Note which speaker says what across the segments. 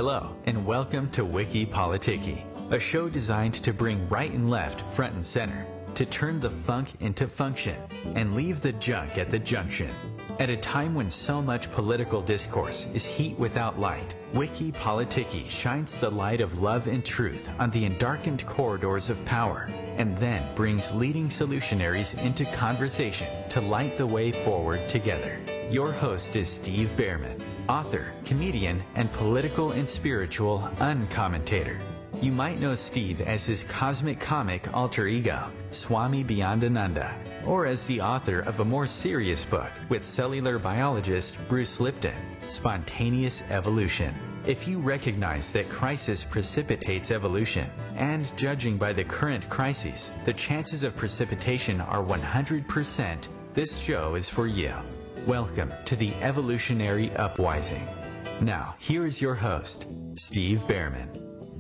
Speaker 1: Hello, and welcome to Wiki Politiki, a show designed to bring right and left front and center, to turn the funk into function, and leave the junk at the junction. At a time when so much political discourse is heat without light, Wiki Politiki shines the light of love and truth on the endarkened corridors of power, and then brings leading solutionaries into conversation to light the way forward together. Your host is Steve Behrman, author, comedian, and political and spiritual uncommentator. You might know Steve as his cosmic comic alter ego, Swami Beyondananda, or as the author of a more serious book with cellular biologist Bruce Lipton, Spontaneous Evolution. If you recognize that crisis precipitates evolution, and judging by the current crises, the chances of precipitation are 100%, this show is for you. Welcome to the Evolutionary Upwising. Now, here is your host, Steve Behrman.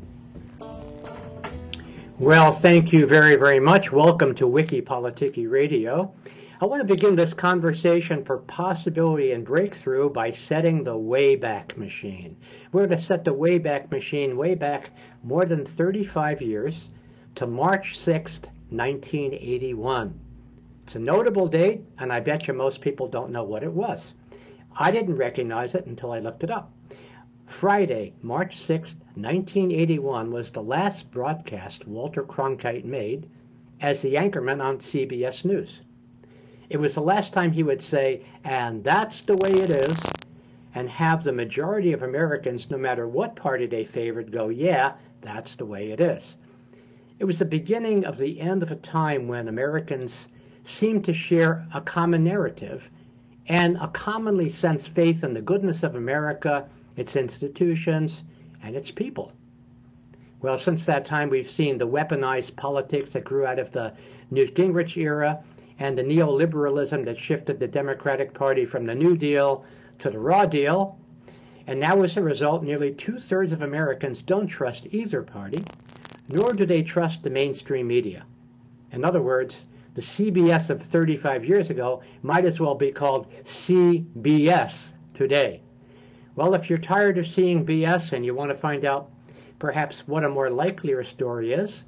Speaker 2: Well, thank you very, very much. Welcome to Wiki Politiki Radio. I want to begin this conversation for possibility and breakthrough by setting the Wayback Machine. We're going to set the Wayback Machine way back more than 35 years to March 6th, 1981. It's a notable date, and I bet you most people don't know what it was. I didn't recognize it until I looked it up. Friday, March 6, 1981 was the last broadcast Walter Cronkite made as the anchorman on CBS News. It was the last time he would say, "And that's the way it is," and have the majority of Americans, no matter what party they favored, go, "Yeah, that's the way it is." It was the beginning of the end of a time when Americans seemed to share a common narrative and a commonly sensed faith in the goodness of America, its institutions, and its people. Well, since that time, we've seen the weaponized politics that grew out of the Newt Gingrich era and the neoliberalism that shifted the Democratic Party from the New Deal to the Raw Deal. And now, as a result, nearly two-thirds of Americans don't trust either party, nor do they trust the mainstream media. In other words, the CBS of 35 years ago might as well be called CBS today. Well, if you're tired of seeing BS and you want to find out perhaps what a more likelier story is,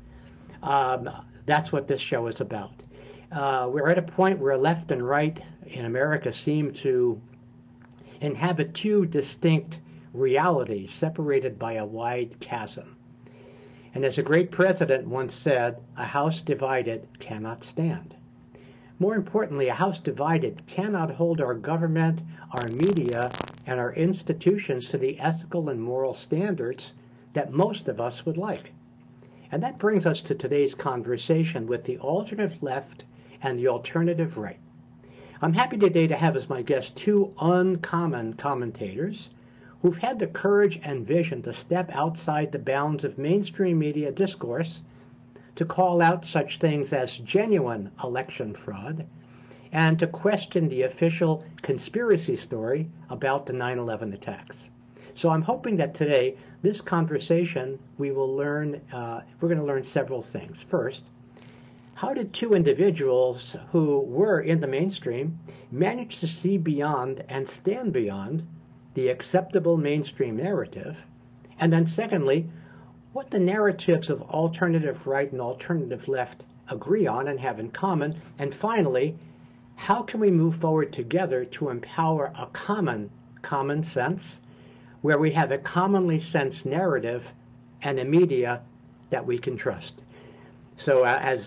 Speaker 2: that's what this show is about. We're at a point where left and right in America seem to inhabit two distinct realities separated by a wide chasm. And as a great president once said, a house divided cannot stand. More importantly, a house divided cannot hold our government, our media, and our institutions to the ethical and moral standards that most of us would like. And that brings us to today's conversation with the alternative left and the alternative right. I'm happy today to have as my guests two uncommon commentators who've had the courage and vision to step outside the bounds of mainstream media discourse to call out such things as genuine election fraud and to question the official conspiracy story about the 9/11 attacks. So I'm hoping that today, this conversation, we're going to learn several things. First, how did two individuals who were in the mainstream manage to see beyond and stand beyond the acceptable mainstream narrative? And then secondly, what the narratives of alternative right and alternative left agree on and have in common. And finally, how can we move forward together to empower a common sense where we have a commonly sensed narrative and a media that we can trust? So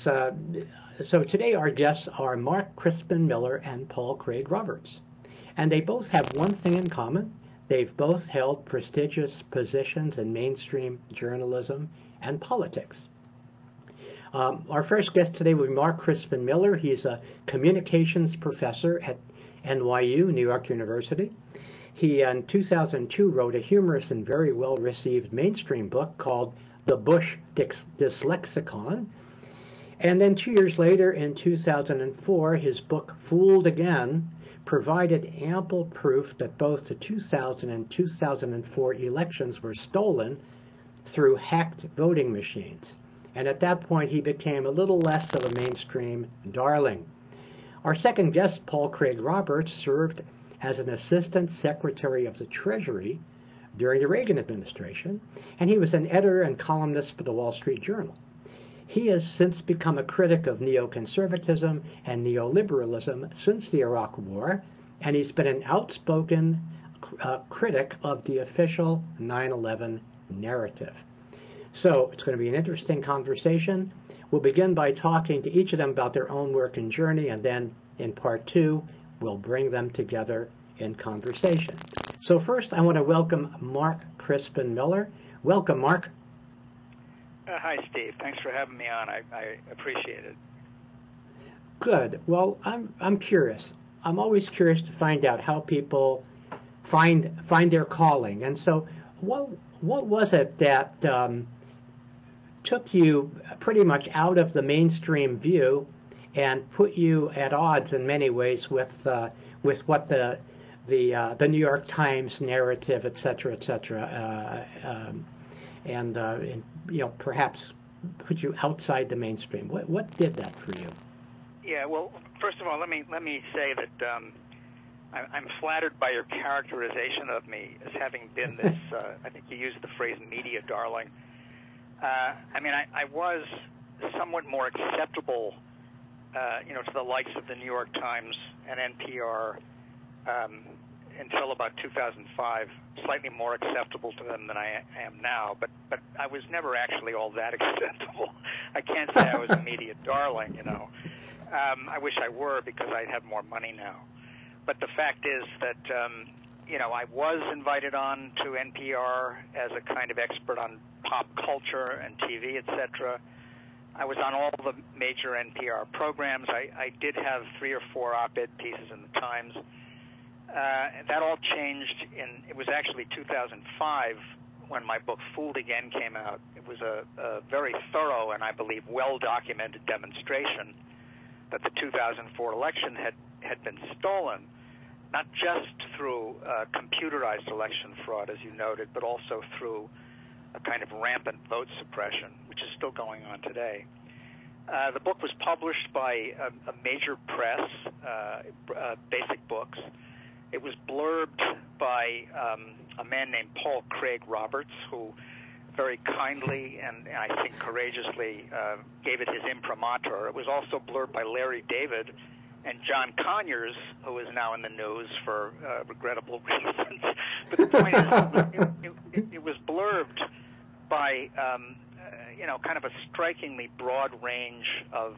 Speaker 2: so today our guests are Mark Crispin Miller and Paul Craig Roberts. And they both have one thing in common. They've both held prestigious positions in mainstream journalism and politics. Our first guest today will be Mark Crispin Miller. He's a communications professor at NYU, New York University. He, in 2002, wrote a humorous and very well-received mainstream book called The Bush Dyslexicon. And then 2 years later, in 2004, his book Fooled Again provided ample proof that both the 2000 and 2004 elections were stolen through hacked voting machines. And at that point, he became a little less of a mainstream darling. Our second guest, Paul Craig Roberts, served as an Assistant Secretary of the Treasury during the Reagan administration, and he was an editor and columnist for the Wall Street Journal. He has since become a critic of neoconservatism and neoliberalism since the Iraq War, and he's been an outspoken critic of the official 9/11 narrative. So it's going to be an interesting conversation. We'll begin by talking to each of them about their own work and journey, and then in part two, we'll bring them together in conversation. So first, I want to welcome Mark Crispin Miller. Welcome, Mark.
Speaker 3: Hi, Steve. Thanks for having me on. I appreciate it.
Speaker 2: Good. Well, I'm curious. I'm always curious to find out how people find their calling. And so, what was it that took you pretty much out of the mainstream view and put you at odds in many ways with what the New York Times narrative, et cetera, and perhaps put you outside the mainstream? What did that for you?
Speaker 3: Yeah, well, first of all, let me say that I'm flattered by your characterization of me as having been this. I think you used the phrase "media darling." I was somewhat more acceptable, to the likes of the New York Times and NPR until about 2005. Slightly more acceptable to them than I am now, but I was never actually all that acceptable. I can't say I was a media darling, I wish I were, because I'd have more money now. But the fact is that, I was invited on to NPR as a kind of expert on pop culture and TV, etc. I was on all the major NPR programs. I did have 3 or 4 op-ed pieces in the Times. That all changed it was actually 2005 when my book Fooled Again came out. It was a very thorough and I believe well-documented demonstration that the 2004 election had been stolen, not just through computerized election fraud, as you noted, but also through a kind of rampant vote suppression, which is still going on today. The book was published by a major press, Basic Books. It was blurbed by a man named Paul Craig Roberts, who very kindly and I think courageously gave it his imprimatur. It was also blurbed by Larry David and John Conyers, who is now in the news for regrettable reasons. But the point is, it was blurbed by, kind of a strikingly broad range of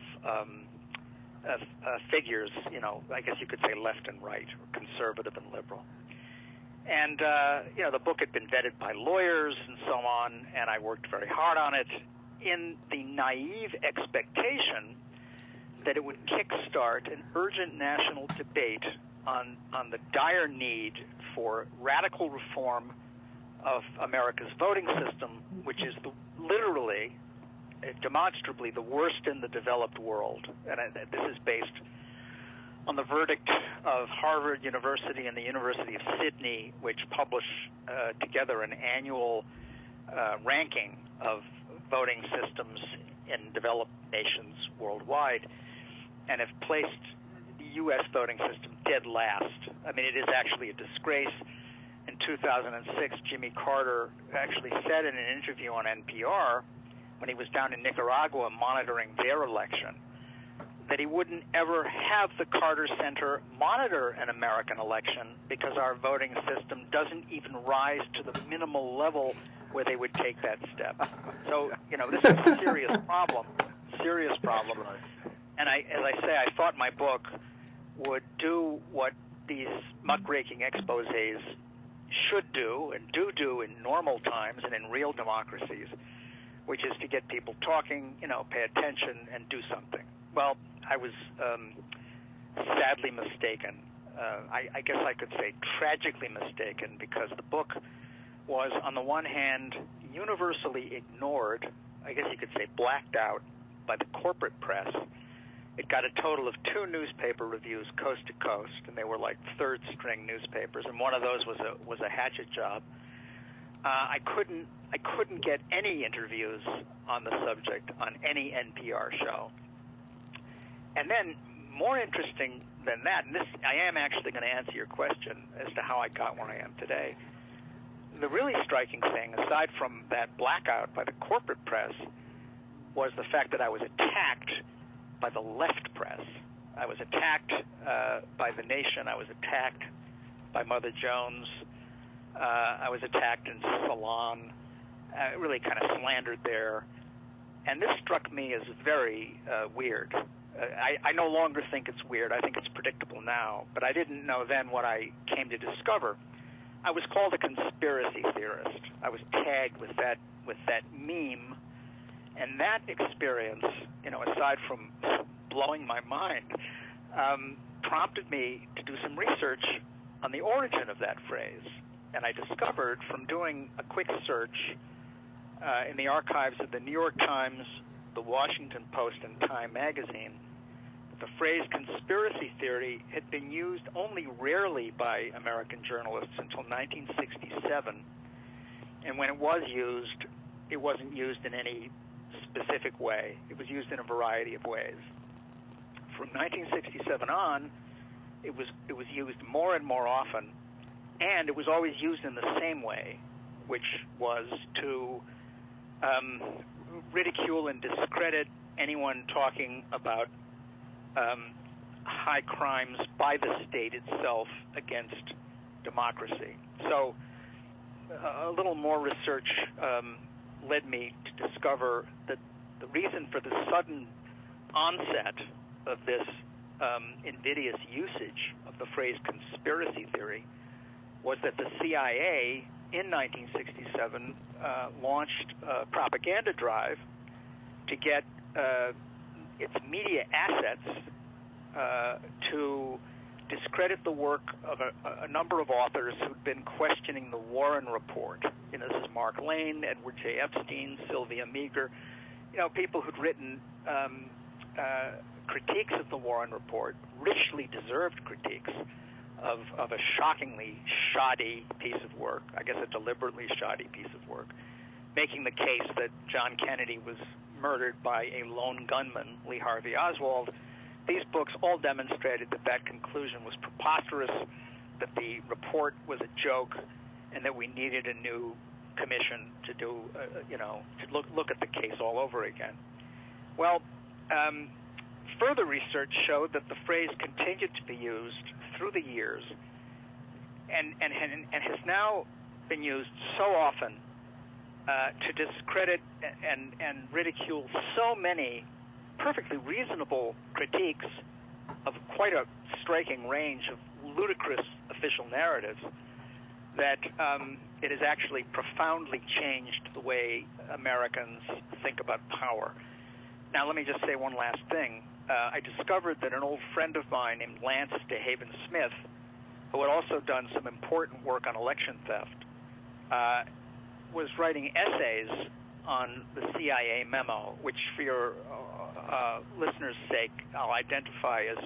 Speaker 3: figures, I guess you could say left and right, or conservative and liberal. And, the book had been vetted by lawyers and so on, and I worked very hard on it in the naive expectation that it would kickstart an urgent national debate on the dire need for radical reform of America's voting system, which is literally, demonstrably the worst in the developed world. And this is based on the verdict of Harvard University and the University of Sydney, which publish together an annual ranking of voting systems in developed nations worldwide, and have placed the U.S. voting system dead last. I mean, it is actually a disgrace. In 2006, Jimmy Carter actually said in an interview on NPR, when he was down in Nicaragua monitoring their election, that he wouldn't ever have the Carter Center monitor an American election because our voting system doesn't even rise to the minimal level where they would take that step. So, this is a serious problem. And as I say, I thought my book would do what these muckraking exposés should do and do in normal times and in real democracies, which is to get people talking, pay attention and do something. Well, I was sadly mistaken. I guess I could say tragically mistaken, because the book was, on the one hand, universally ignored, I guess you could say blacked out, by the corporate press. It got a total of 2 newspaper reviews coast to coast, and they were like third-string newspapers, and one of those was a hatchet job. I couldn't get any interviews on the subject on any NPR show. And then, more interesting than that, and I am actually going to answer your question as to how I got where I am today, the really striking thing, aside from that blackout by the corporate press, was the fact that I was attacked by the left press. I was attacked by The Nation. I was attacked by Mother Jones. I was attacked in Salon, really kind of slandered there. And this struck me as very weird. I no longer think it's weird. I think it's predictable now. But I didn't know then what I came to discover. I was called a conspiracy theorist. I was tagged with that meme. And that experience, aside from blowing my mind, prompted me to do some research on the origin of that phrase. And I discovered from doing a quick search in the archives of the New York Times, the Washington Post, and Time magazine, that the phrase conspiracy theory had been used only rarely by American journalists until 1967. And when it was used, it wasn't used in any specific way. It was used in a variety of ways. From 1967 on, it was used more and more often, and it was always used in the same way, which was to ridicule and discredit anyone talking about high crimes by the state itself against democracy. So a little more research led me to discover that the reason for the sudden onset of this invidious usage of the phrase conspiracy theory was that the CIA in 1967 launched a propaganda drive to get its media assets to discredit the work of a number of authors who'd been questioning the Warren Report. This is Mark Lane, Edward J. Epstein, Sylvia Meagher, people who'd written critiques of the Warren Report, richly deserved critiques of a shockingly shoddy piece of work, I guess a deliberately shoddy piece of work, making the case that John Kennedy was murdered by a lone gunman, Lee Harvey Oswald. These books all demonstrated that conclusion was preposterous, that the report was a joke, and that we needed a new commission to do, to look at the case all over again. Well, further research showed that the phrase continued to be used through the years, and has now been used so often to discredit and ridicule so many perfectly reasonable critiques of quite a striking range of ludicrous official narratives that it has actually profoundly changed the way Americans think about power. Now, let me just say one last thing. I discovered that an old friend of mine named Lance DeHaven Smith, who had also done some important work on election theft, was writing essays on the CIA memo, which for your listeners' sake, I'll identify as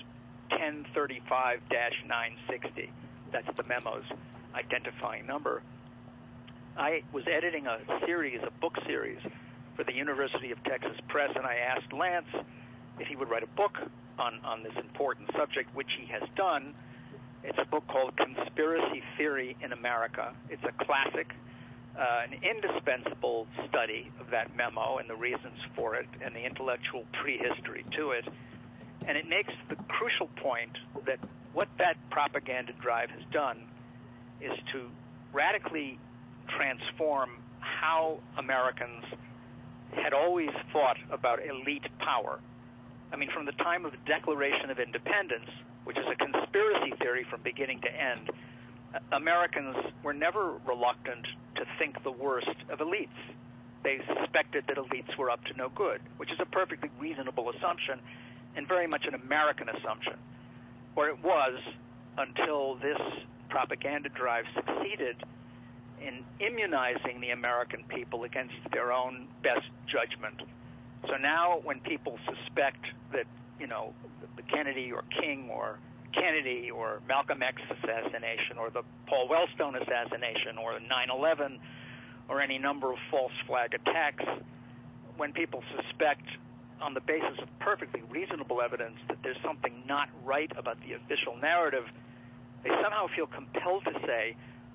Speaker 3: 1035-960. That's the memo's identifying number. I was editing a book series for the University of Texas Press, and I asked Lance if he would write a book on this important subject, which he has done. It's a book called Conspiracy Theory in America. It's a classic, an indispensable study of that memo and the reasons for it and the intellectual prehistory to it. And it makes the crucial point that what that propaganda drive has done is to radically transform how Americans had always thought about elite power. I mean, from the time of the Declaration of Independence, which is a conspiracy theory from beginning to end, Americans were never reluctant to think the worst of elites. They suspected that elites were up to no good, which is a perfectly reasonable assumption and very much an American assumption, or it was until this propaganda drive succeeded in immunizing the American people against their own best judgment. So now when people suspect that, the Kennedy or King or Kennedy or Malcolm X assassination or the Paul Wellstone assassination or 9/11 or any number of false flag attacks, when people suspect on the basis of perfectly reasonable evidence that there's something not right about the official narrative, they somehow feel compelled to say,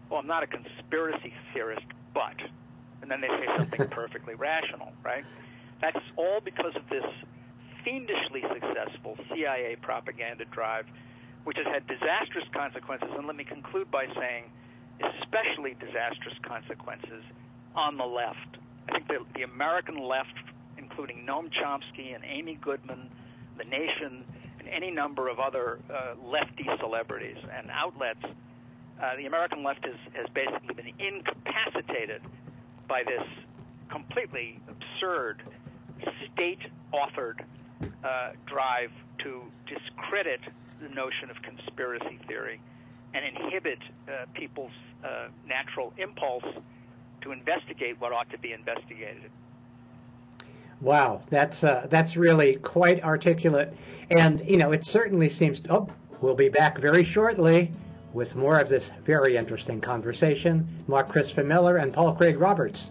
Speaker 3: well, I'm not a conspiracy theorist, but, and then they say something perfectly rational, right? That's all because of this fiendishly successful CIA propaganda drive, which has had disastrous consequences, and let me conclude by saying especially disastrous consequences on the left. I think the American left, including Noam Chomsky and Amy Goodman, The Nation, and any number of other lefty celebrities and outlets, the American left has basically been incapacitated by this completely absurd state-authored drive to discredit the notion of conspiracy theory and inhibit people's natural impulse to investigate what ought to be investigated.
Speaker 2: Wow, that's really quite articulate, and it certainly seems. We'll be back very shortly with more of this very interesting conversation. Mark Crispin Miller and Paul Craig Roberts.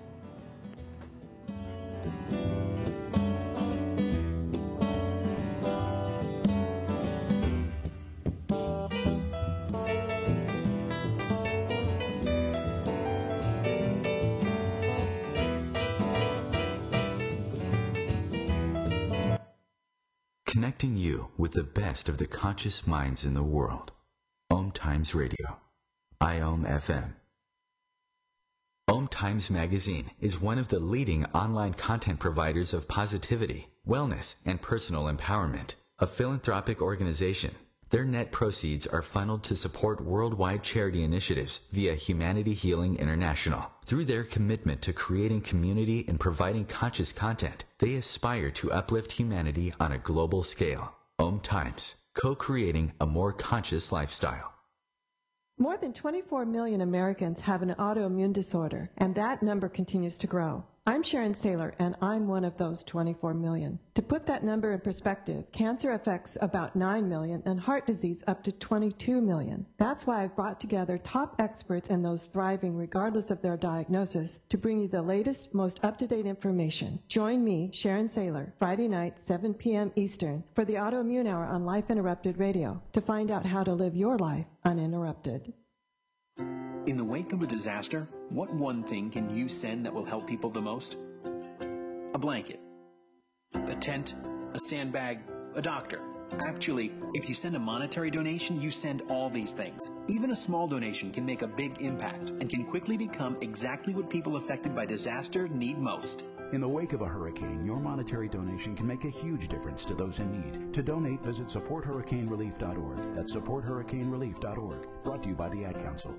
Speaker 1: Connecting you with the best of the conscious minds in the world. Om Times Radio. IOM FM. Om Times Magazine is one of the leading online content providers of positivity, wellness, and personal empowerment. A philanthropic organization. Their net proceeds are funneled to support worldwide charity initiatives via Humanity Healing International. Through their commitment to creating community and providing conscious content, they aspire to uplift humanity on a global scale. Om Times, co-creating a more conscious lifestyle.
Speaker 4: More than 24 million Americans have an autoimmune disorder, and that number continues to grow. I'm Sharon Saylor, and I'm one of those 24 million. To put that number in perspective, cancer affects about 9 million and heart disease up to 22 million. That's why I've brought together top experts and those thriving regardless of their diagnosis to bring you the latest, most up-to-date information. Join me, Sharon Saylor, Friday night, 7 p.m. Eastern, for the Autoimmune Hour on Life Interrupted Radio to find out how to live your life uninterrupted.
Speaker 5: In the wake of a disaster, what one thing can you send that will help people the most? A blanket, a tent, a sandbag, a doctor. Actually, if you send a monetary donation, you send all these things. Even a small donation can make a big impact and can quickly become exactly what people affected by disaster need most.
Speaker 6: In the wake of a hurricane, your monetary donation can make a huge difference to those in need. To donate, visit supporthurricanerelief.org. That's supporthurricanerelief.org. Brought to you by the Ad Council.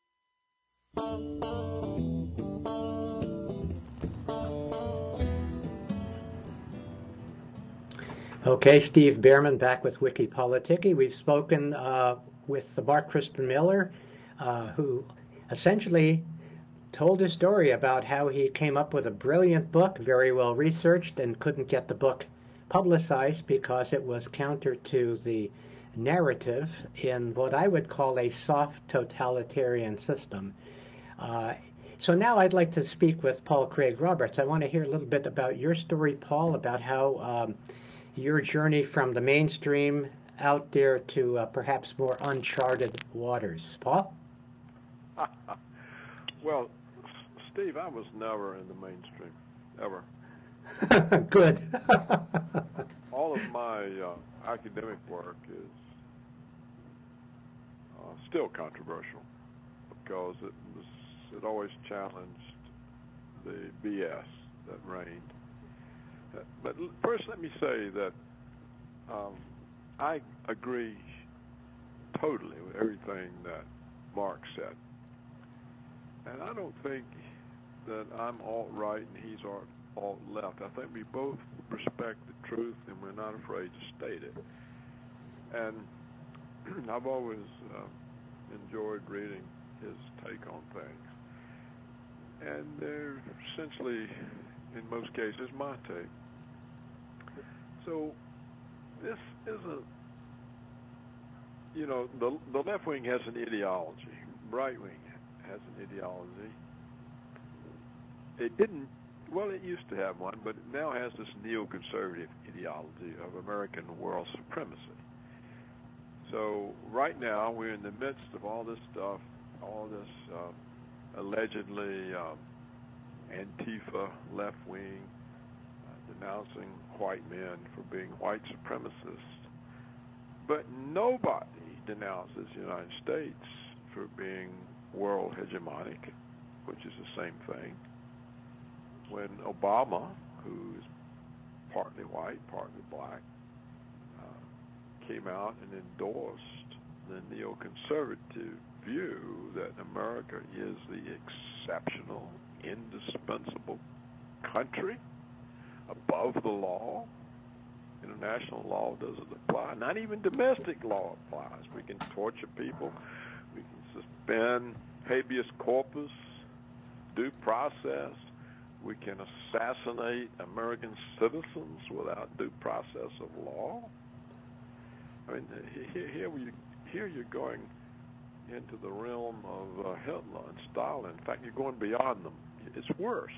Speaker 2: Okay, Steve Bhaerman back with Wiki Politiki. We've spoken with Mark Crispin Miller, who essentially told his story about how he came up with a brilliant book, very well researched, and couldn't get the book publicized because it was counter to the narrative in what I would call a soft totalitarian system. So now I'd like to speak with Paul Craig Roberts. I want to hear a little bit about your story, Paul, about how your journey from the mainstream out there to perhaps more uncharted waters. Paul?
Speaker 7: Well, Steve, I was never in the mainstream, ever.
Speaker 2: Good.
Speaker 7: All of my academic work is still controversial because it always challenged the BS that reigned. But first, let me say that I agree totally with everything that Mark said. And I don't think that I'm alt-right and he's alt-left. I think we both respect the truth and we're not afraid to state it. And I've always enjoyed reading his take on things. And they're essentially, in most cases, my take. So this isn't, the left wing has an ideology. Right wing has an ideology. It didn't, it used to have one, but it now has this neoconservative ideology of American world supremacy. So right now we're in the midst of all this stuff all this allegedly Antifa left wing denouncing white men for being white supremacists, but nobody denounces the United States for being world hegemonic, which is the same thing. When Obama, who is partly white, partly black, came out and endorsed the neoconservative view that America is the exceptional, indispensable country above the law. International law doesn't apply. Not even domestic law applies. We can torture people. We can suspend habeas corpus, due process. We can assassinate American citizens without due process of law. I mean, here you're going into the realm of Hitler and Stalin. In fact, you're going beyond them. It's worse.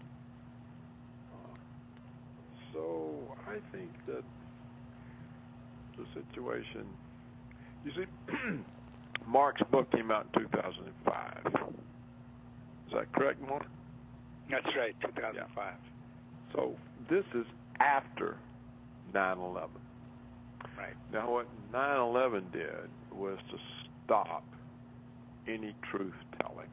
Speaker 7: So I think that the situation, you see, Mark's book came out in 2005. Is that correct, Mark?
Speaker 3: That's right, 2005.
Speaker 7: Yeah. So this is after 9/11.
Speaker 3: Right.
Speaker 7: Now, what 9/11 did was to stop any truth-telling.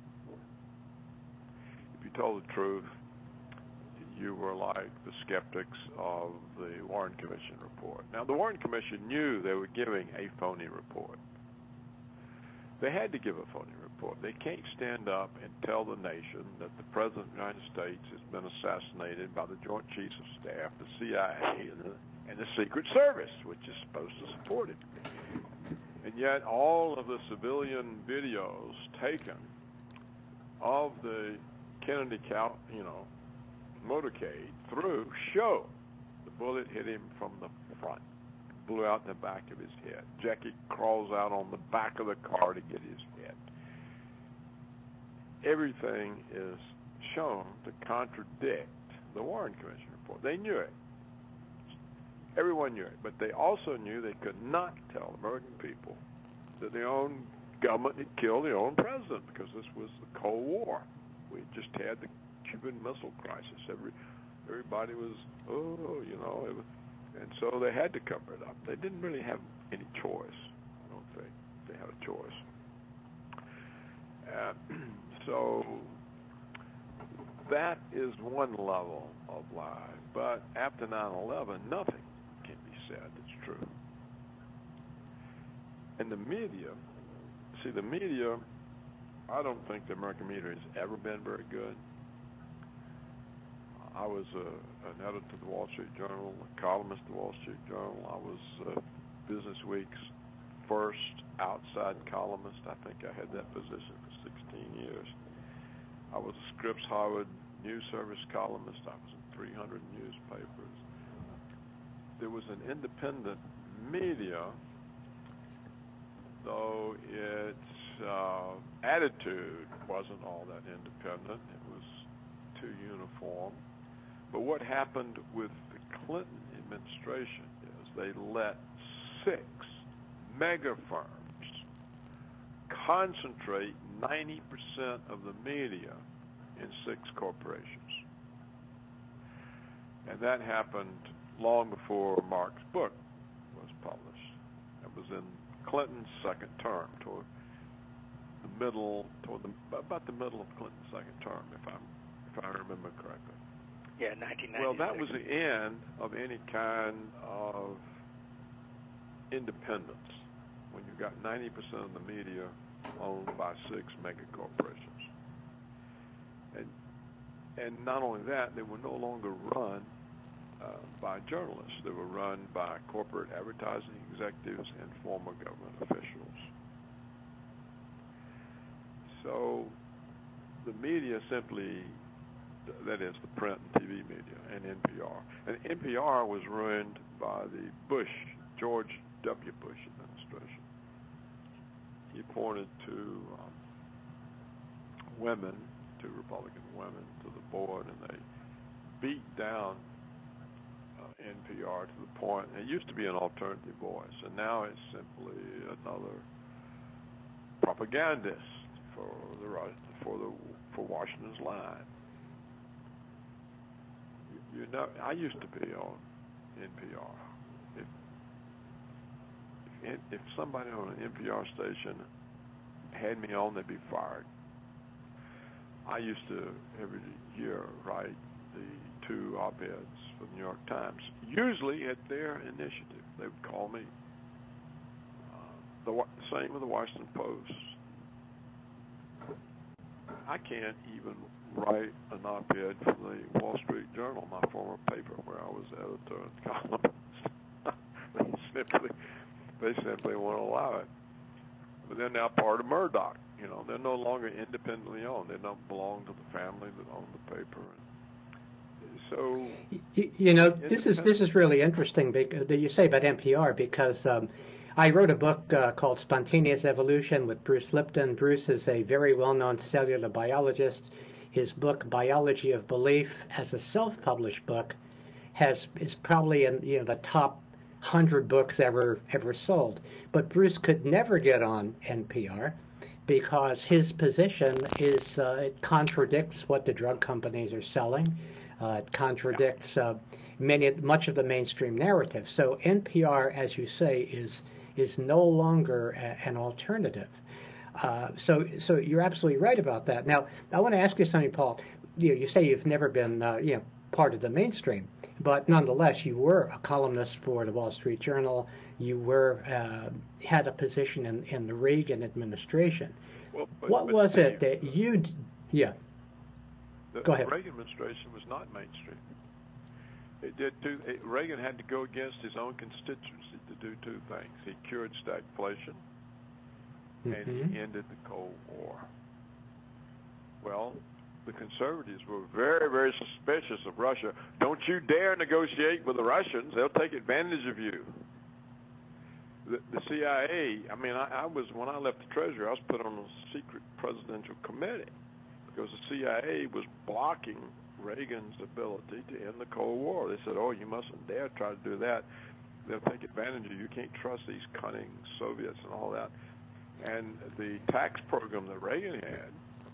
Speaker 7: If you told the truth, you were like the skeptics of the Warren Commission report. Now, the Warren Commission knew they were giving a phony report. They had to give a phony report. They can't stand up and tell the nation that the President of the United States has been assassinated by the Joint Chiefs of Staff, the CIA, and the Secret Service, which is supposed to support it. And yet all of the civilian videos taken of the Kennedy motorcade through show the bullet hit him from the front, blew out the back of his head. Jackie crawls out on the back of the car to get his head. Everything is shown to contradict the Warren Commission report. They knew it. Everyone knew it. But they also knew they could not tell American people that their own government had killed their own president, because this was the Cold War. We just had the Cuban Missile Crisis. Everybody was, and so they had to cover it up. They didn't really have any choice. I don't think they had a choice. So that is one level of lie. But after 9/11, nothing can be said that's true. And the media, I don't think the American media has ever been very good. I was an editor of the Wall Street Journal, a columnist of the Wall Street Journal. I was Business Week's first outside columnist. I think I had that position for 16 years. I was a Scripps Howard News Service columnist. I was in 300 newspapers. There was an independent media, though its attitude wasn't all that independent. It was too uniform. But what happened with the Clinton administration is they let 6 mega firms concentrate 90% of the media in 6 corporations. And that happened long before Mark's book was published. It was in Clinton's second term, about the middle of Clinton's second term, if I remember correctly.
Speaker 3: Yeah, 1996.
Speaker 7: Well, that was the end of any kind of independence, when you got 90% of the media owned by 6 mega corporations. And not only that, they were no longer run by journalists. They were run by corporate advertising executives and former government officials. So the media simply, that is the print and TV media, and NPR. And NPR was ruined by the George W. Bush administration. He appointed 2 women, 2 Republican women, to the board, and they beat down NPR to the point, it used to be an alternative voice, and now it's simply another propagandist for Washington's line. You know, I used to be on NPR. If somebody on an NPR station had me on, they'd be fired. I used to every year write the 2 op-eds for the New York Times, usually at their initiative. They would call me. The same with the Washington Post. I can't even write an op-ed for the Wall Street Journal, my former paper, where I was editor and columnist. They simply won't allow it. But they're now part of Murdoch. You know, they're no longer independently owned. They don't belong to the family that owned the paper. And so,
Speaker 2: you know, this is really interesting that you say about NPR, because I wrote a book called Spontaneous Evolution with Bruce Lipton. Bruce is a very well-known cellular biologist. His book, Biology of Belief, as a self-published book, is probably in the top 100 books ever sold. But Bruce could never get on NPR because his position is it contradicts what the drug companies are selling. It contradicts much of the mainstream narrative. So NPR, as you say, is no longer an alternative. So you're absolutely right about that. Now, I want to ask you something, Paul. You say you've never been part of the mainstream, but nonetheless, you were a columnist for the Wall Street Journal. You had a position in the Reagan administration.
Speaker 7: Well,
Speaker 2: what was it that you? Yeah. Go ahead.
Speaker 7: The Reagan administration was not mainstream. Reagan had to go against his own constituency to do 2 things. He cured stagflation, and he ended the Cold War. Well, the conservatives were very, very suspicious of Russia. Don't you dare negotiate with the Russians. They'll take advantage of you. The CIA, I mean, when I left the Treasury, I was put on a secret presidential committee because the CIA was blocking Reagan's ability to end the Cold War. They said, oh, you mustn't dare try to do that. They'll take advantage of you. You can't trust these cunning Soviets and all that. And the tax program that Reagan had,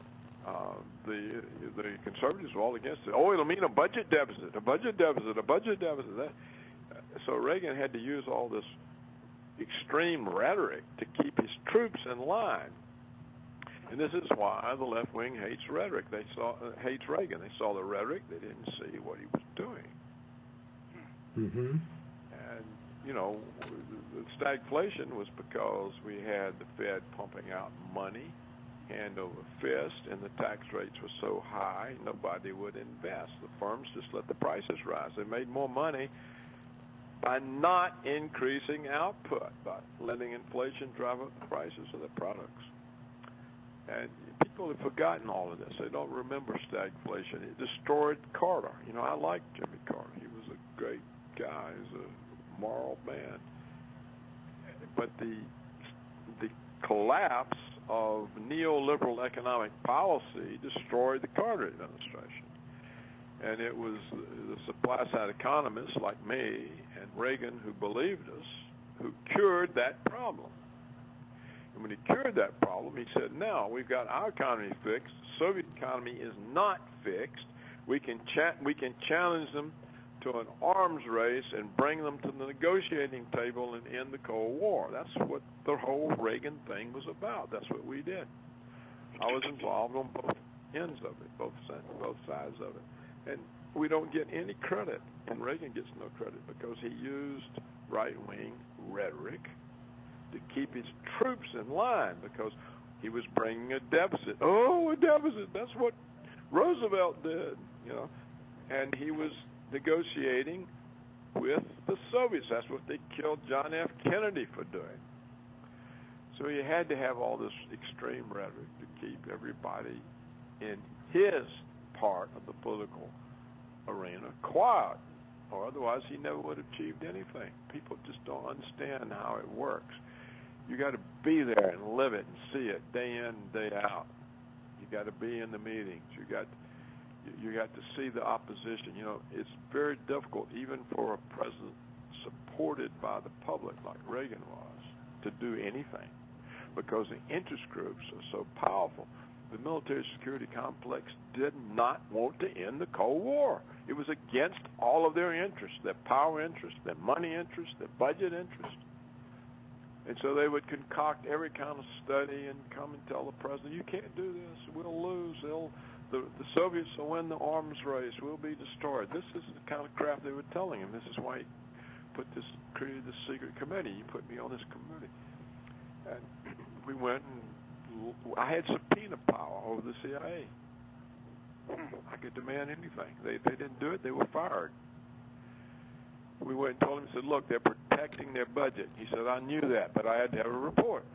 Speaker 7: the conservatives were all against it. Oh, it'll mean a budget deficit, a budget deficit, a budget deficit. So Reagan had to use all this extreme rhetoric to keep his troops in line. And this is why the left wing hates rhetoric. Hates Reagan. They saw the rhetoric. They didn't see what he was doing.
Speaker 2: Mm-hmm.
Speaker 7: And, you know, the stagflation was because we had the Fed pumping out money hand over fist, and the tax rates were so high, nobody would invest. The firms just let the prices rise. They made more money by not increasing output, by letting inflation drive up the prices of their products. And people have forgotten all of this. They don't remember stagflation. It destroyed Carter. You know, I liked Jimmy Carter. He was a great guy. He's a moral man. But the collapse of neoliberal economic policy destroyed the Carter administration. And it was the supply-side economists like me and Reagan who believed us who cured that problem. And when he cured that problem, he said, now we've got our economy fixed. The Soviet economy is not fixed. We can challenge them to an arms race and bring them to the negotiating table and end the Cold War. That's what the whole Reagan thing was about. That's what we did. I was involved on both ends of it, both sides of it. And we don't get any credit, and Reagan gets no credit, because he used right-wing rhetoric to keep his troops in line, because he was bringing a deficit. Oh, a deficit. That's what Roosevelt did, you know. And he was negotiating with the Soviets. That's what they killed John F. Kennedy for doing. So he had to have all this extreme rhetoric to keep everybody in his part of the political arena quiet, or otherwise he never would have achieved anything. People just don't understand how it works. You got to be there and live it and see it day in and day out. You got to be in the meetings. You got to see the opposition. You know, it's very difficult, even for a president supported by the public like Reagan was, to do anything. because the interest groups are so powerful. The military security complex did not want to end the Cold War. It was against all of their interests, their power interests, their money interests, their budget interests. And so they would concoct every kind of study and come and tell the president, you can't do this, we'll lose, the Soviets will win the arms race, we'll be destroyed. This is the kind of crap they were telling him. This is why he created this secret committee. He put me on this committee. And we went and I had subpoena power over the CIA. I could demand anything. They didn't do it, they were fired. We went and told him, said, look, they're protecting their budget. He said, I knew that, but I had to have a report.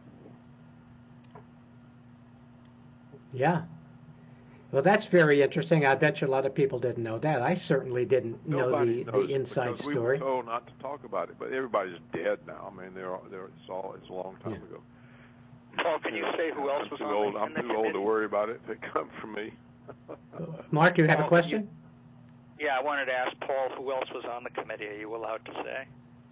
Speaker 2: Yeah. Well, that's very interesting. I bet you a lot of people didn't know that. I certainly didn't know the inside story.
Speaker 7: We were told not to talk about it, but everybody's dead now. I mean, it's a long time ago.
Speaker 3: Paul, can you say who else was on the
Speaker 7: I'm too old to worry about it. They come from me.
Speaker 2: Mark, you have a question?
Speaker 3: Yeah, I wanted to ask Paul who else was on the committee. Are you allowed to say?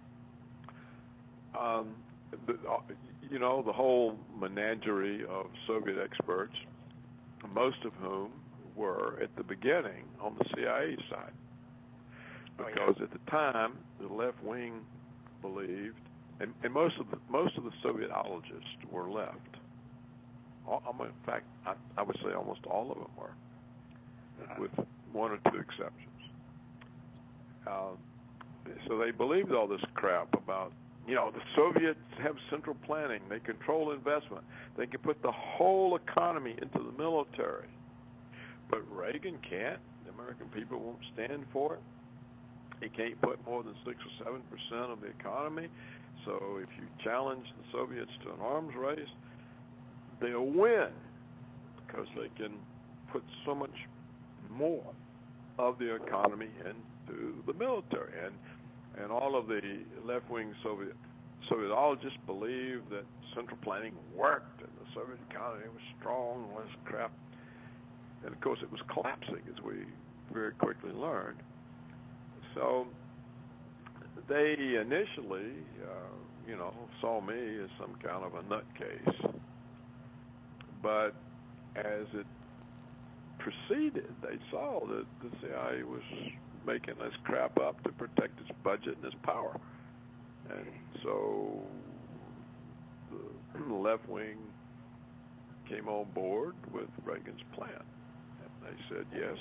Speaker 7: The whole menagerie of Soviet experts, most of whom were at the beginning on the CIA side, because at the time the left wing believed, and most of the Sovietologists were left. In fact, I would say almost all of them were, with one or two exceptions. So they believed all this crap about, the Soviets have central planning. They control investment. They can put the whole economy into the military. But Reagan can't. The American people won't stand for it. He can't put more than 6 or 7% of the economy. So if you challenge the Soviets to an arms race, they'll win because they can put so much more of the economy into the military. And all of the left-wing Sovietologists believed that central planning worked and the Soviet economy was strong and less crap. And, of course, it was collapsing, as we very quickly learned. So they initially, saw me as some kind of a nutcase. But as it proceeded, they saw that the CIA was making this crap up to protect its budget and its power. And so the left wing came on board with Reagan's plan. And they said, yes,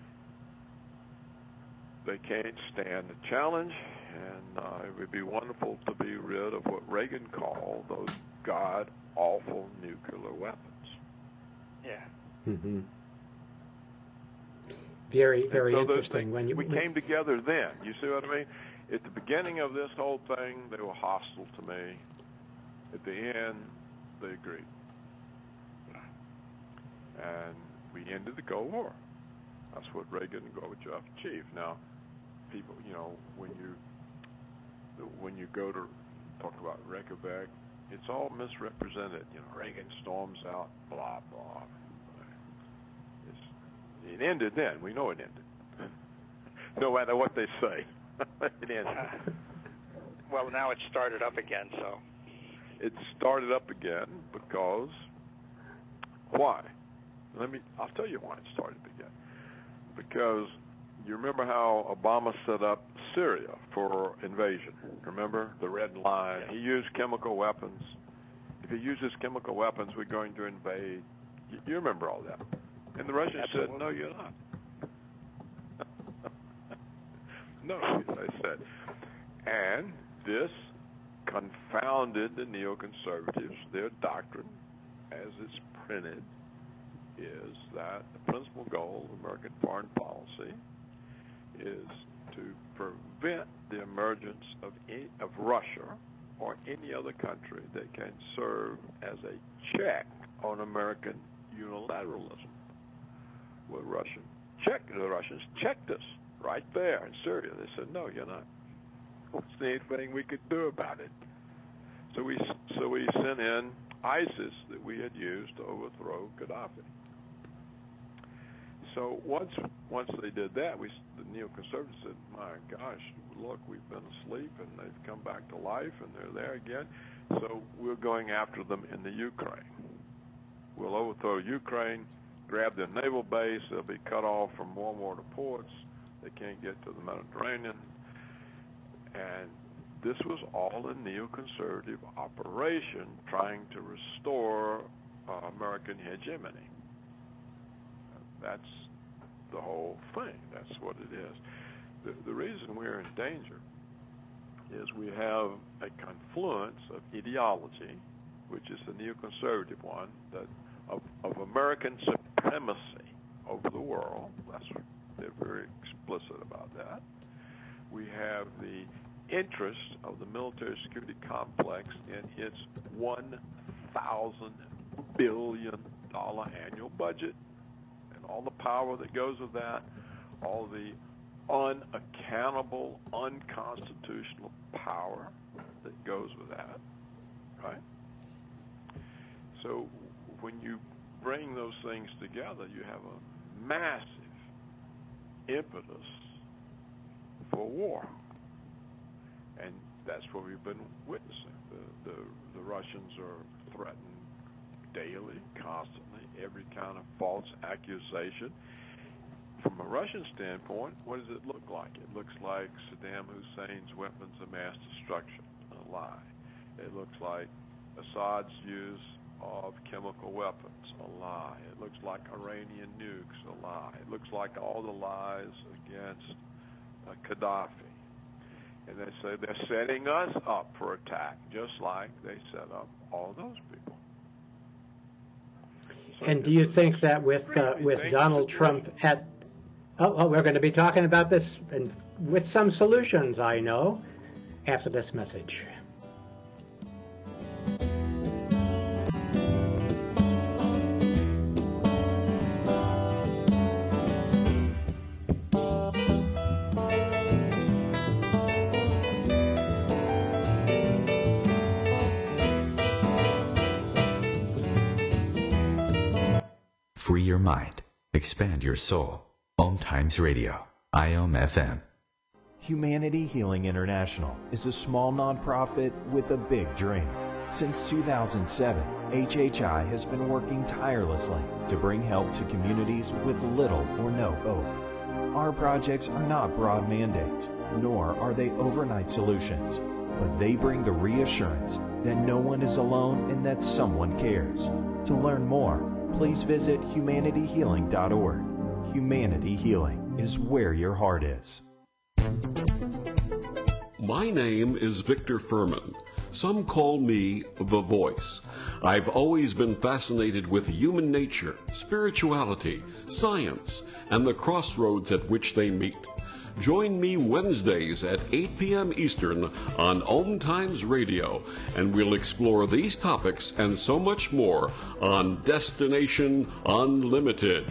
Speaker 7: they can't stand the challenge, and it would be wonderful to be rid of what Reagan called those god-awful nuclear weapons.
Speaker 3: Yeah.
Speaker 2: Mm-hmm. Very, very
Speaker 7: so
Speaker 2: interesting.
Speaker 7: We came together then. You see what I mean? At the beginning of this whole thing, they were hostile to me. At the end, they agreed. And we ended the Cold War. That's what Reagan and Gorbachev achieved. Now, people, when you go to talk about Reykjavik, it's all misrepresented. Reagan storms out, blah, blah. It ended then. We know it ended. No matter what they say, it ended.
Speaker 3: Well, now it started up again, so.
Speaker 7: It started up again because, why? I'll tell you why it started again. Because you remember how Obama set up Syria for invasion. Remember? The red line. He used chemical weapons. If he uses chemical weapons, we're going to invade. You remember all that. And the Russians said, no, you're not. No, they said. And this confounded the neoconservatives. Their doctrine, as it's printed, is that the principal goal of American foreign policy is to prevent the emergence of Russia or any other country that can serve as a check on American unilateralism. Well, the Russians checked us right there in Syria. They said, no, you're not. What's anything we could do about it? So we sent in ISIS that we had used to overthrow Gaddafi. so once they did that, the neoconservatives said, "My gosh, look, we've been asleep, and they've come back to life, and they're there again." So we're going after them in the Ukraine. We'll overthrow Ukraine, grab their naval base. They'll be cut off from warm water ports. They can't get to the Mediterranean. And this was all a neoconservative operation trying to restore American hegemony. That's the whole thing. That's what it is. The reason we're in danger is we have a confluence of ideology, which is the neoconservative one, that of American supremacy over the world. They're very explicit about that. We have the interest of the military security complex in its $1,000 billion annual budget and all the power that goes with that, all the unaccountable, unconstitutional power that goes with that, right? So when you bring those things together, you have a massive impetus for war. And that's what we've been witnessing. The Russians are threatened daily, constantly, every kind of false accusation. From a Russian standpoint, what does it look like? It looks like Saddam Hussein's weapons of mass destruction, a lie. It looks like Assad's use of chemical weapons, a lie. It looks like Iranian nukes, a lie. It looks like all the lies against Gaddafi. And they say they're setting us up for attack, just like they set up all those people. So
Speaker 2: and do you think that with Donald Trump at... Oh, we're going to be talking about this and with some solutions, I know, after this message.
Speaker 1: Free your mind. Expand your soul. Om Times Radio. IOM FM.
Speaker 8: Humanity Healing International is a small nonprofit with a big dream. Since 2007, HHI has been working tirelessly to bring help to communities with little or no hope. Our projects are not broad mandates, nor are they overnight solutions, but they bring the reassurance that no one is alone and that someone cares. To learn more, please visit humanityhealing.org. Humanity Healing is where your heart is.
Speaker 9: My name is Victor Furman. Some call me The Voice. I've always been fascinated with human nature, spirituality, science, and the crossroads at which they meet. Join me Wednesdays at 8 p.m. Eastern on Om Times Radio, and we'll explore these topics and so much more on Destination Unlimited.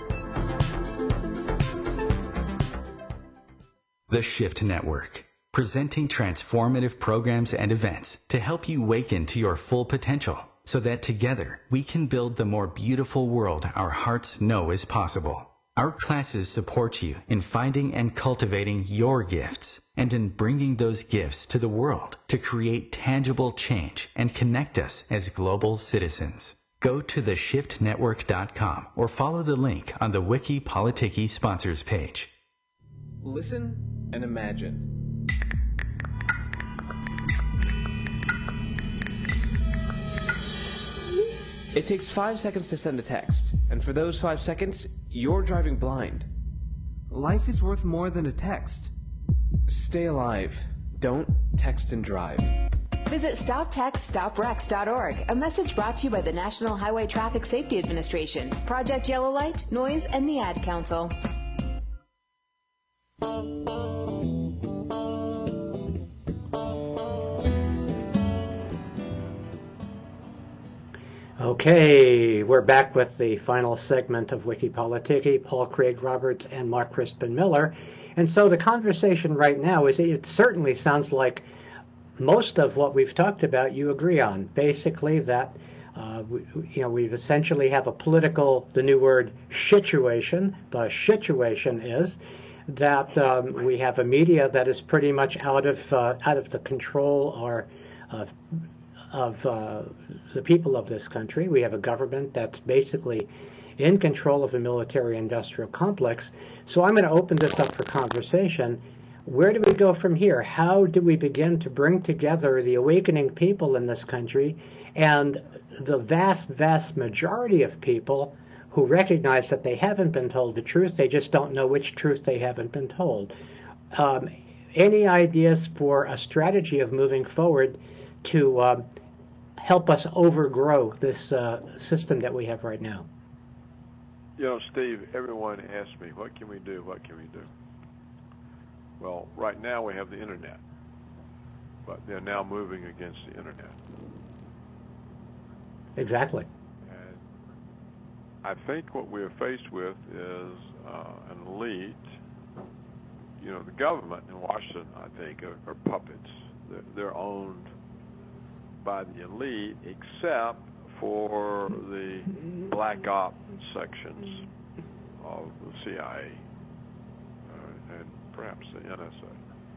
Speaker 1: The Shift Network, presenting transformative programs and events to help you waken to your full potential so that together we can build the more beautiful world our hearts know is possible. Our classes support you in finding and cultivating your gifts and in bringing those gifts to the world to create tangible change and connect us as global citizens. Go to theshiftnetwork.com or follow the link on the Wiki Politiki sponsors page.
Speaker 8: Listen and imagine.
Speaker 10: It takes 5 seconds to send a text, and for those 5 seconds, you're driving blind. Life is worth more than a text. Stay alive. Don't text and drive.
Speaker 11: Visit StopTextStopWrecks.org, a message brought to you by the National Highway Traffic Safety Administration, Project Yellow Light, Noise, and the Ad Council.
Speaker 2: Okay, we're back with the final segment of Wiki Politiki, Paul Craig Roberts and Mark Crispin Miller. And so the conversation right now is, it certainly sounds like most of what we've talked about you agree on. Basically that We've essentially have a political, the new word, situation. The situation is that we have a media that is pretty much out of the control of the people of this country. We have a government that's basically in control of the military-industrial complex. So I'm going to open this up for conversation. Where do we go from here? How do we begin to bring together the awakening people in this country and the vast, vast majority of people who recognize that they haven't been told the truth? They just don't know which truth they haven't been told. Any ideas for a strategy of moving forward to help us overgrow this system that we have right now?
Speaker 7: Steve, everyone asks me, what can we do? What can we do? Well, right now we have the Internet, but they're now moving against the Internet.
Speaker 2: Exactly.
Speaker 7: And I think what we're faced with is an elite. The government in Washington, I think, are puppets. They're owned by the elite, except for the black op sections of the CIA and perhaps the NSA.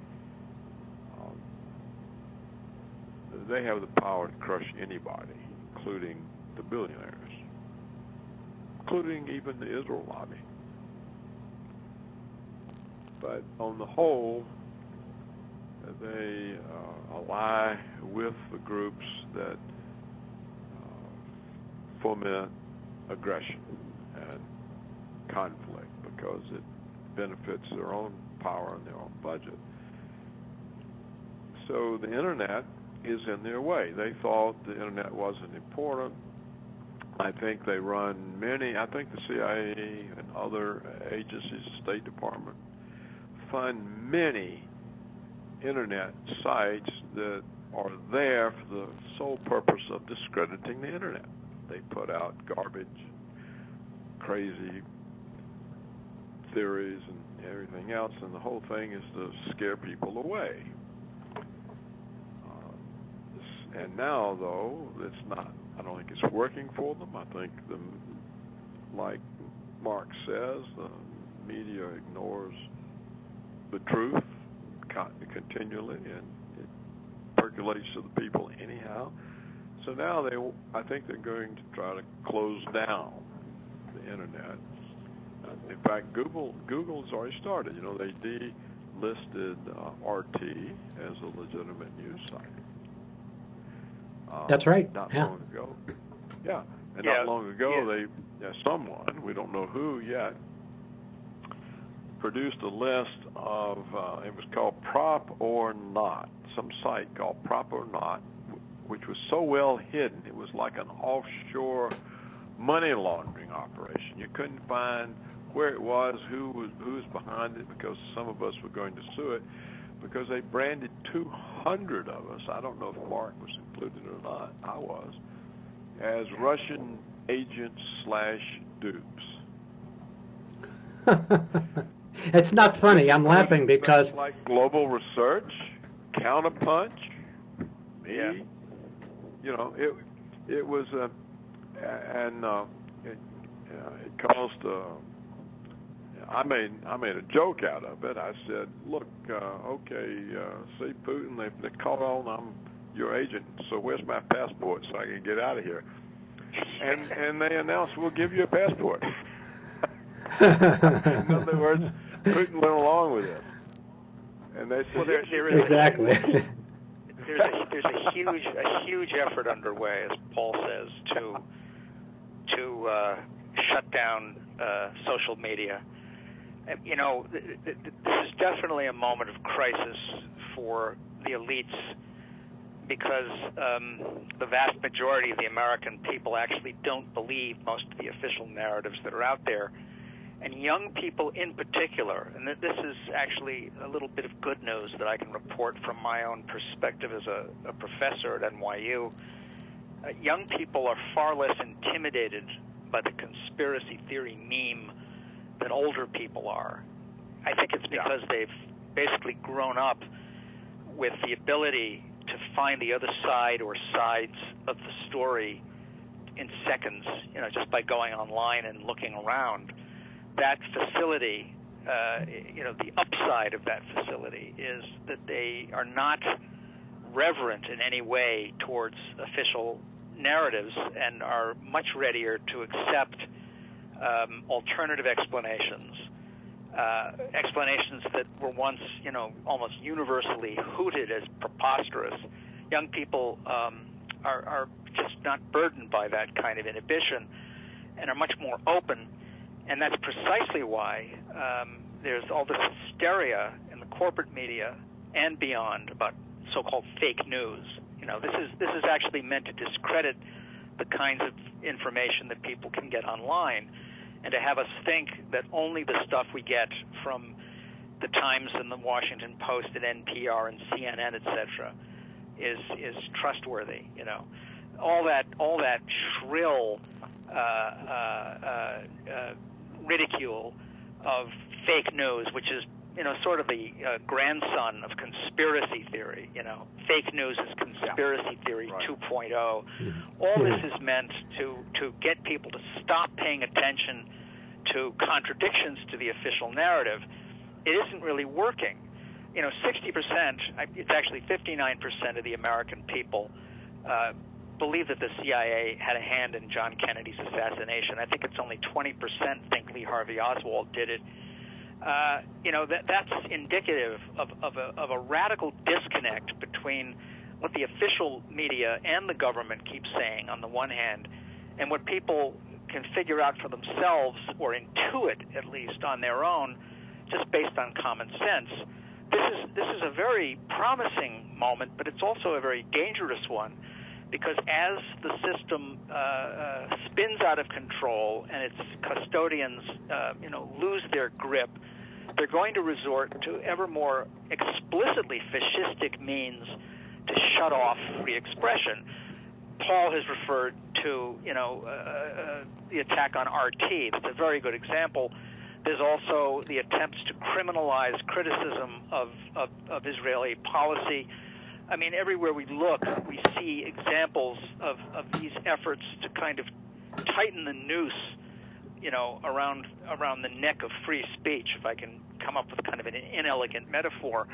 Speaker 7: They have the power to crush anybody, including the billionaires, including even the Israel lobby. But on the whole, they ally with the groups that foment aggression and conflict because it benefits their own power and their own budget. So the Internet is in their way. They thought the Internet wasn't important. I think they run I think the CIA and other agencies, State Department, fund many Internet sites that are there for the sole purpose of discrediting the Internet. They put out garbage, crazy theories and everything else, and the whole thing is to scare people away. And now, though, it's not. I don't think it's working for them. I think, like Mark says, the media ignores the truth continually, and it percolates to the people anyhow. So now I think they're going to try to close down the Internet. In fact, Google's already started. They delisted RT as a legitimate news site.
Speaker 2: That's right.
Speaker 7: Not long ago. Yeah. And not long ago, someone, we don't know who yet, produced a list of, it was called Prop or Not, some site called Prop or Not, which was so well hidden, it was like an offshore money laundering operation. You couldn't find where it was, who was behind it, because some of us were going to sue it, because they branded 200 of us, I don't know if Mark was included or not, I was, as Russian agents / dupes.
Speaker 2: It's not funny. I'm laughing because...
Speaker 7: Like Global Research, Counterpunch, me.
Speaker 3: Yeah.
Speaker 7: It was it caused. I made a joke out of it. I said, "Look, see Putin, they caught on. I'm your agent. So where's my passport so I can get out of here?" And they announced, "We'll give you a passport." In other words, Putin went along with it, and they said,
Speaker 3: there is
Speaker 2: exactly.
Speaker 3: There's a huge effort underway, as Paul says, to shut down social media. This is definitely a moment of crisis for the elites because the vast majority of the American people actually don't believe most of the official narratives that are out there. And young people in particular, and this is actually a little bit of good news that I can report from my own perspective as a professor at NYU, young people are far less intimidated by the conspiracy theory meme than older people are. I think it's because they've basically grown up with the ability to find the other side or sides of the story in seconds, just by going online and looking around. That facility, the upside of that facility is that they are not reverent in any way towards official narratives and are much readier to accept alternative explanations that were once, almost universally hooted as preposterous. Young people are just not burdened by that kind of inhibition and are much more open, and that's precisely why there's all this hysteria in the corporate media and beyond about so-called fake news. This is actually meant to discredit the kinds of information that people can get online, and to have us think that only the stuff we get from the Times and the Washington Post and NPR and CNN, etc., is trustworthy. All that shrill ridicule of fake news, which is sort of the grandson of conspiracy theory. Fake news is conspiracy theory 2.0. All this is meant to get people to stop paying attention to contradictions to the official narrative. It isn't really working. 60%, it's actually 59% of the American people believe that the CIA had a hand in John Kennedy's assassination. I think it's only 20% think Lee Harvey Oswald did it. That's indicative of a radical disconnect between what the official media and the government keep saying on the one hand, and what people can figure out for themselves, or intuit at least on their own, just based on common sense. This is a very promising moment, but it's also a very dangerous one, because as the system spins out of control and its custodians lose their grip, they're going to resort to ever more explicitly fascistic means to shut off free expression. Paul has referred to the attack on RT. That's a very good example. There's also the attempts to criminalize criticism of Israeli policy. I mean, everywhere we look, we see examples of these efforts to kind of tighten the noose, around the neck of free speech, if I can come up with kind of an inelegant metaphor.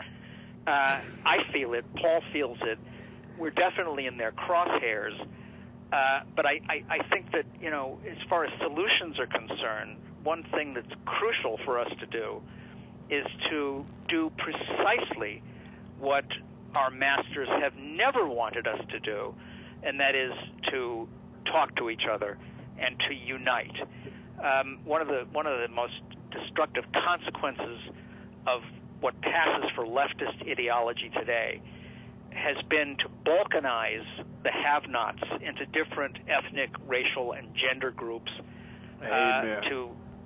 Speaker 3: I feel it. Paul feels it. We're definitely in their crosshairs. But I think that, as far as solutions are concerned, one thing that's crucial for us to do is to do precisely what our masters have never wanted us to do, and that is to talk to each other and to unite. One of the most destructive consequences of what passes for leftist ideology today has been to balkanize the have-nots into different ethnic, racial, and gender groups, to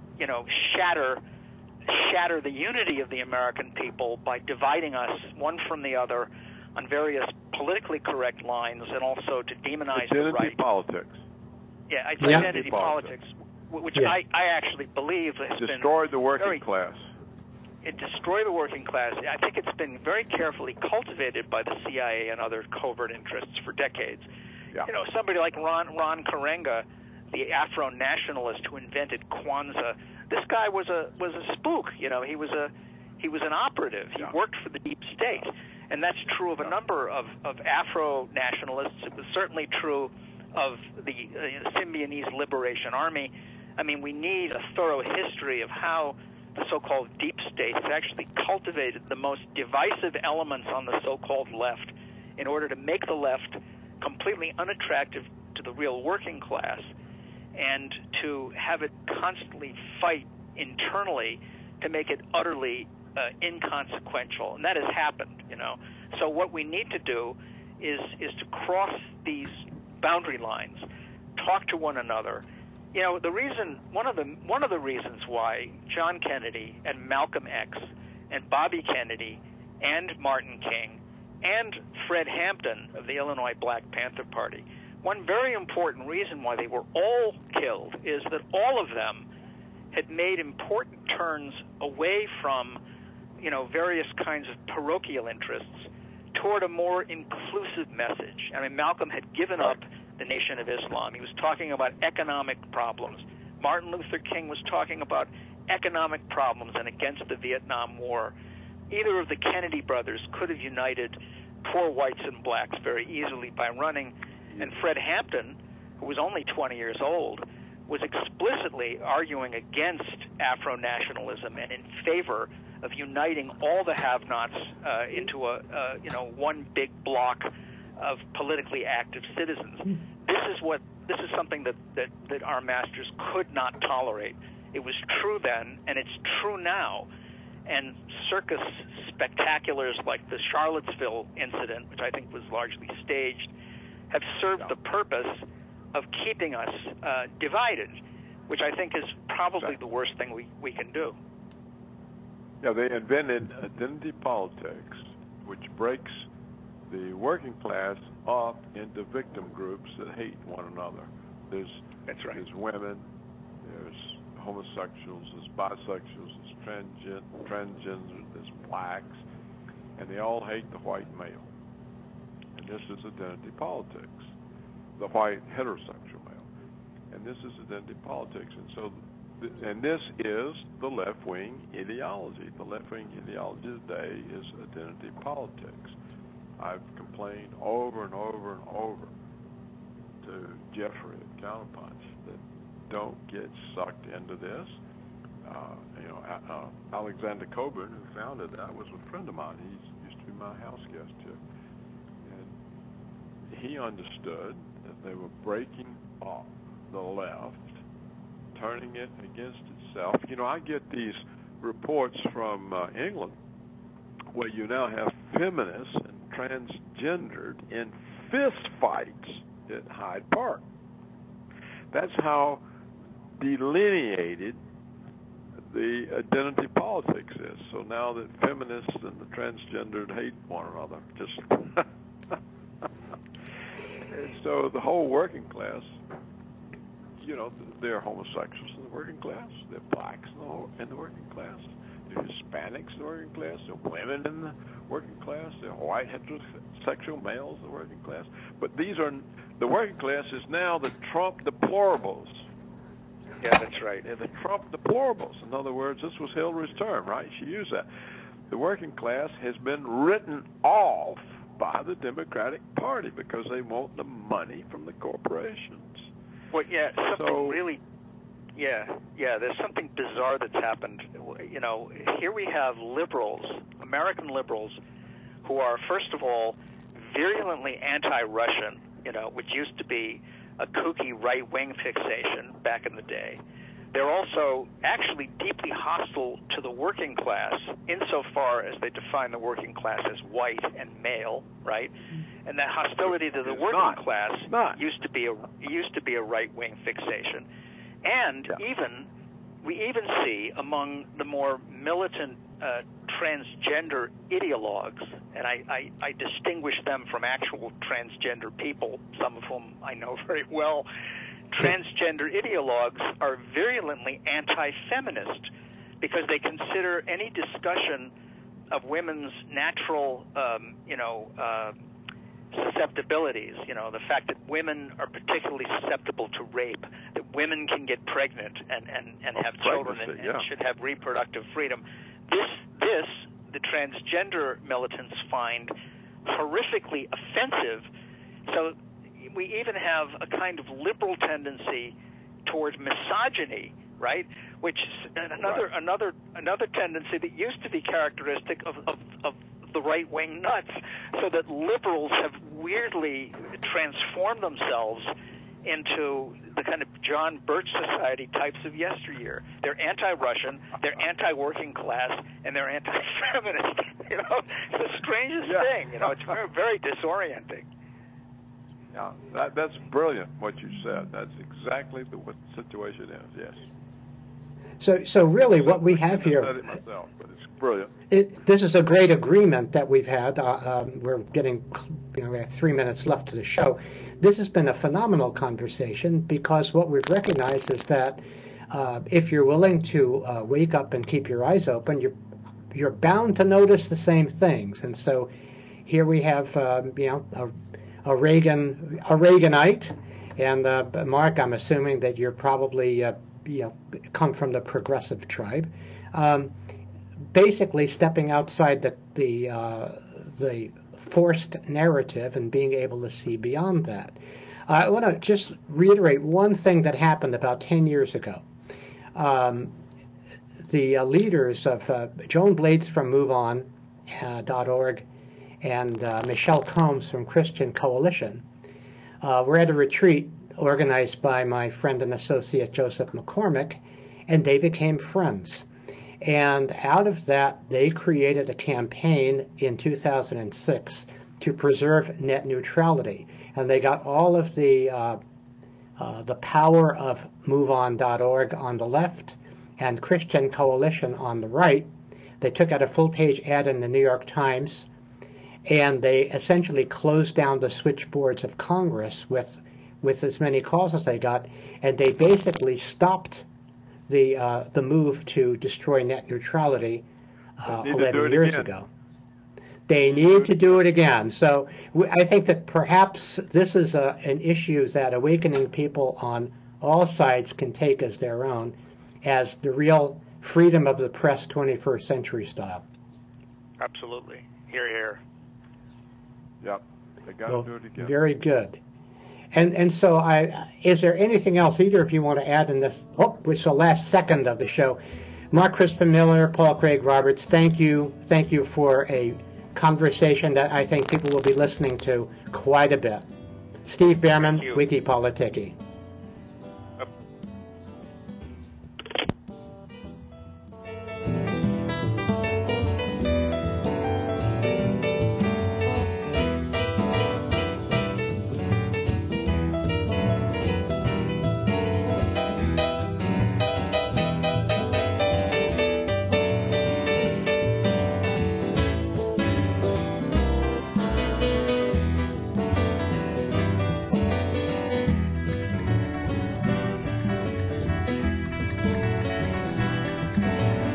Speaker 3: shatter the unity of the American people by dividing us one from the other on various politically correct lines, and also to demonize the right.
Speaker 7: Identity politics.
Speaker 3: Yeah, identity politics, which I actually believe has
Speaker 7: destroyed the working class.
Speaker 3: It destroyed the working class. I think it's been very carefully cultivated by the CIA and other covert interests for decades. Yeah. Somebody like Ron Karenga, the Afro-nationalist who invented Kwanzaa, this guy was a spook. He was an operative. He worked for the deep state, and that's true of a number of Afro-nationalists. It was certainly true of the Symbionese Liberation Army. I mean, we need a thorough history of how the so-called deep state has actually cultivated the most divisive elements on the so-called left in order to make the left completely unattractive to the real working class, and to have it constantly fight internally to make it utterly inconsequential. And that has happened, So what we need to do is to cross these boundary lines, talk to one another. One of the reasons why John Kennedy and Malcolm X and Bobby Kennedy and Martin King and Fred Hampton of the Illinois Black Panther Party, one very important reason why they were all killed is that all of them had made important turns away from, various kinds of parochial interests toward a more inclusive message. I mean, Malcolm had given up the Nation of Islam. He was talking about economic problems. Martin Luther King was talking about economic problems and against the Vietnam War. Either of the Kennedy brothers could have united poor whites and blacks very easily by running. And Fred Hampton, who was only 20 years old, was explicitly arguing against Afro-nationalism and in favor of uniting all the have-nots into one big block of politically active citizens. This is something that our masters could not tolerate. It was true then, and it's true now. And circus spectaculars like the Charlottesville incident, which I think was largely staged, have served the purpose of keeping us divided, which I think is probably the worst thing we can do.
Speaker 7: Yeah, they invented identity politics, which breaks the working class up into victim groups that hate one another. There's women, there's homosexuals, there's bisexuals, there's transgender, there's blacks, and they all hate the white male. And this is identity politics, the white heterosexual male. And this is identity politics. And so, and this is the left-wing ideology. The left-wing ideology today is identity politics. I've complained over and over and over to Jeffrey at Counterpunch that don't get sucked into this. Alexander Coburn, who founded that, was a friend of mine. He used to be my house guest too. And he understood that they were breaking off the left, turning it against itself. I get these reports from England where you now have feminists and transgendered in fist fights at Hyde Park. That's how delineated the identity politics is. So now that feminists and the transgendered hate one another, so the whole working class, they're homosexuals in the working class, they're blacks in the working class, they're Hispanics in the working class, they're women in the working class, they're white heterosexual males in the working class. But the working class is now the Trump deplorables.
Speaker 3: Yeah, that's right.
Speaker 7: They're the Trump deplorables. In other words, this was Hillary's term, right? She used that. The working class has been written off by the Democratic Party because they want the money from the corporations.
Speaker 3: Well, yeah, there's something bizarre that's happened. Here we have liberals, American liberals, who are, first of all, virulently anti-Russian, which used to be a kooky right-wing fixation back in the day. They're also actually deeply hostile to the working class insofar as they define the working class as white and male, right? And that hostility to the working class used to be a right-wing fixation. And we even see among the more militant transgender ideologues, and I distinguish them from actual transgender people, some of whom I know very well. Transgender ideologues are virulently anti-feminist because they consider any discussion of women's natural, susceptibilities, the fact that women are particularly susceptible to rape, that women can get pregnant and have children and should have reproductive freedom. This, the transgender militants find horrifically offensive. So we even have a kind of liberal tendency toward misogyny, right? Which is another tendency that used to be characteristic of the right-wing nuts, so that liberals have weirdly transformed themselves into the kind of John Birch Society types of yesteryear. They're anti-Russian, they're anti-working class, and they're anti-feminist. It's the strangest thing. It's very, very disorienting.
Speaker 7: Yeah, that's brilliant what you said. That's exactly what the situation is. Yes.
Speaker 2: So really, what we have here.
Speaker 7: I said it myself, but it's brilliant.
Speaker 2: This is a great agreement that we've had. We're getting, we have 3 minutes left to the show. This has been a phenomenal conversation because what we've recognized is that if you're willing to wake up and keep your eyes open, you're bound to notice the same things. And so here we have, a Reaganite, and Mark, I'm assuming that you're probably come from the progressive tribe. Basically, stepping outside the forced narrative and being able to see beyond that. I want to just reiterate one thing that happened about 10 years ago. The leaders of Joan Blades from MoveOn.org and Michelle Combs from Christian Coalition were at a retreat organized by my friend and associate Joseph McCormick, and they became friends. And out of that, they created a campaign in 2006 to preserve net neutrality. And they got all of the power of MoveOn.org on the left and Christian Coalition on the right. They took out a full-page ad in the New York Times, and they essentially closed down the switchboards of Congress with as many calls as they got, and they basically stopped the move to destroy net neutrality 11 years ago. They need to do it again. So I think that perhaps this is an issue that awakening people on all sides can take as their own, as the real freedom of the press 21st century style.
Speaker 3: Absolutely. Hear, hear.
Speaker 7: Yep. They got to do it again.
Speaker 2: Very good. And so is there anything else either of you want to add in this? Oh, it's the last second of the show. Mark Crispin Miller, Paul Craig Roberts, thank you for a conversation that I think people will be listening to quite a bit. Steve Behrman, Wikipolitiki.